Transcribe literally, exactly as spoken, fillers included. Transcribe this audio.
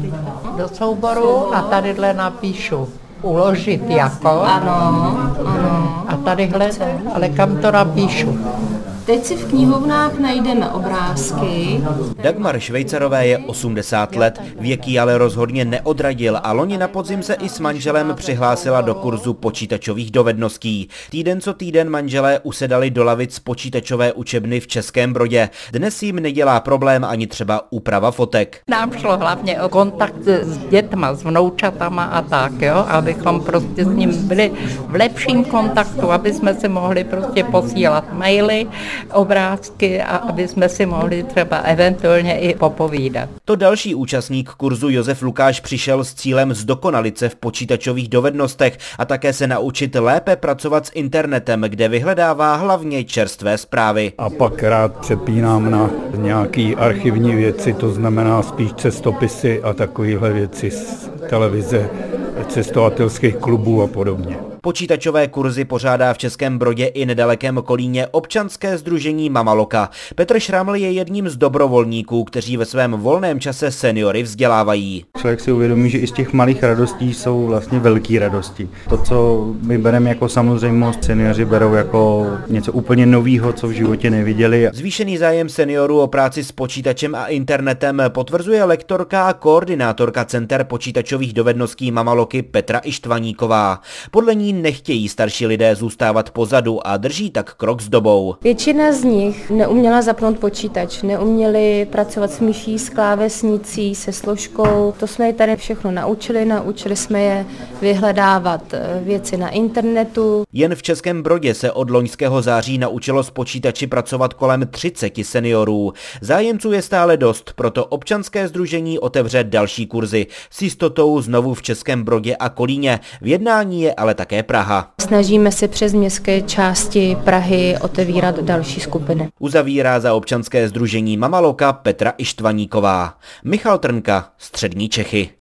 do souboru a tadyhle napíšu uložit jako. Ano, ano. A tadyhle, ale kam to napíšu? Teď si v knihovnách najdeme obrázky. Dagmar Švejcarové je osmdesát let, věk jí ale rozhodně neodradil a loni na podzim se i s manželem přihlásila do kurzu počítačových dovedností. Týden co týden manželé usedali do lavic počítačové učebny v Českém Brodě. Dnes jim nedělá problém ani třeba úprava fotek. Nám šlo hlavně o kontakt s dětma, s vnoučatama a tak, jo, abychom prostě s ním byli v lepším kontaktu, aby jsme si mohli prostě posílat maily, obrázky a aby jsme si mohli třeba eventuálně i popovídat. To další účastník kurzu Josef Lukáš přišel s cílem zdokonalit se v počítačových dovednostech a také se naučit lépe pracovat s internetem, kde vyhledává hlavně čerstvé zprávy. A pak rád přepínám na nějaký archivní věci, to znamená spíš cestopisy a takovéhle věci z televize, cestovatelských klubů a podobně. Počítačové kurzy pořádá v Českém Brodě i nedalekém Kolíně občanské sdružení Mamaloka. Petr Šraml je jedním z dobrovolníků, kteří ve svém volném čase seniory vzdělávají. Člověk si uvědomí, že i z těch malých radostí jsou vlastně velké radosti. To, co my bereme jako samozřejmost, seniori berou jako něco úplně nového, co v životě neviděli. Zvýšený zájem seniorů o práci s počítačem a internetem potvrzuje lektorka a koordinátorka Center počítačových dovedností Mamaloky Petra Ištvaníková. Podle ní nechtějí starší lidé zůstávat pozadu a drží tak krok s dobou. Většina z nich neuměla zapnout počítač, neuměli pracovat s myší, s klávesnicí, se složkou. To jsme je tady všechno naučili, naučili jsme je vyhledávat věci na internetu. Jen v Českém Brodě se od loňského září naučilo s počítači pracovat kolem třicet seniorů. Zájemců je stále dost, proto občanské sdružení otevře další kurzy. S jistotou znovu v Českém Brodě a Kolíně. V jednání je ale také Praha. Snažíme se přes městské části Prahy otevírat další skupiny. Uzavírá za občanské sdružení Mamaloka Petra Ištvaníková. Michal Trnka, Střední Čechy.